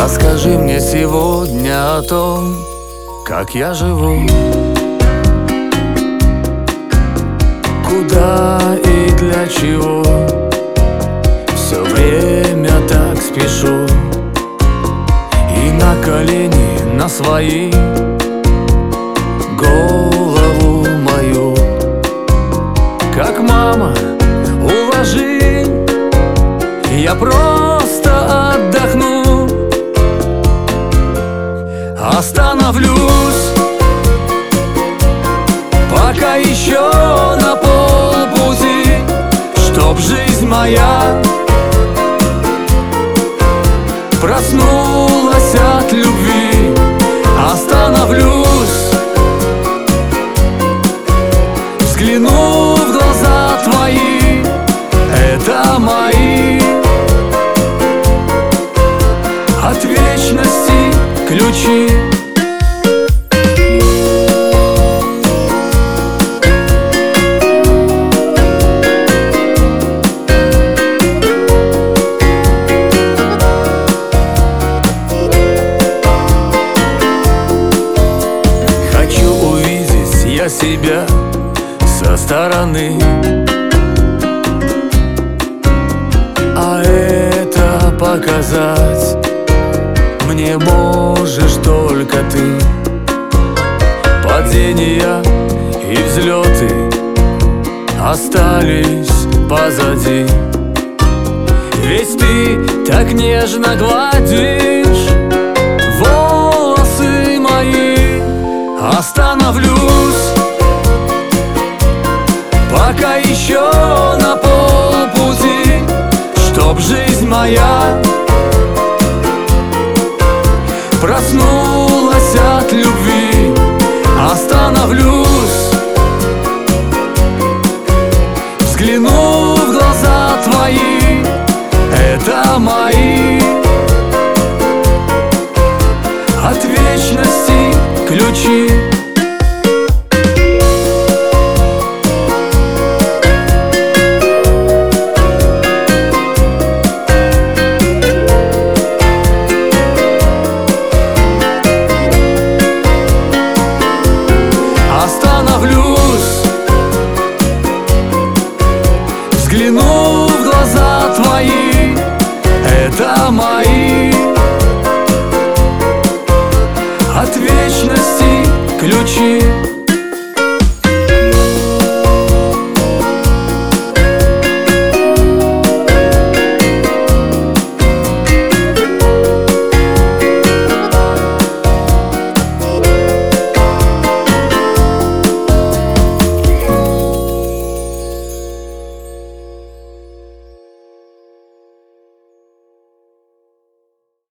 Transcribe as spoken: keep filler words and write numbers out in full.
Расскажи мне сегодня о том, как я живу, куда и для чего. Все время так спешу, и на колени на свои голову мою, как мама, уложи, я просто отдохну. Остановлюсь, пока еще на полпути, чтоб жизнь моя проснулась от любви. Остановлюсь, взгляну в глаза твои, это мои. От вечности ключи. Хочу увидеть я себя со стороны, а это показать мне можешь только ты. Падения и взлеты остались позади, ведь ты так нежно гладишь волосы мои. Остановлюсь, пока еще на полпути, чтоб жизнь моя проснулась от любви. Остановлюсь, взгляну в глаза твои, это мои. От вечности ключи. Остановлюсь, взгляну в глаза твои, это мои. От вечности ключи.